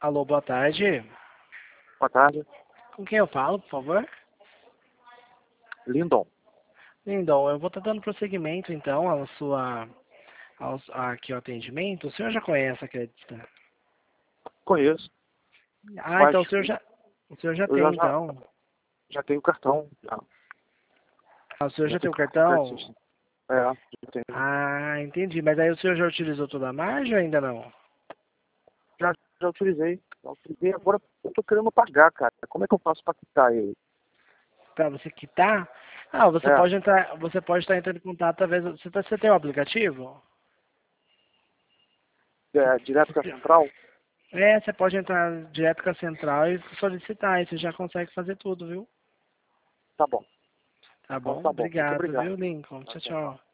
Alô, boa tarde. Boa tarde. Com quem eu falo, por favor? Lindon. Lindon, eu vou estar dando prosseguimento, então, aqui ao atendimento. O senhor já conhece a Credita? Conheço. Ah, Mas então o senhor já eu tem, então. já tenho cartão. Ah, o senhor já tem o tenho cartão? já tenho. Ah, entendi. Mas aí o senhor já utilizou toda a margem ou ainda não? Já utilizei. Já utilizei. Agora eu tô querendo pagar, cara. Como é que eu faço para quitar ele? Para você quitar? Ah, você É. pode estar entrando em contato através. Você tem o aplicativo? Direto com a central? É, você pode entrar direto com a central e solicitar, aí você já consegue fazer tudo, viu? Tá bom. Tá Então bom? tá bom. Muito Obrigado, obrigado. viu, Lincoln? Tchau, Tchau. tchau.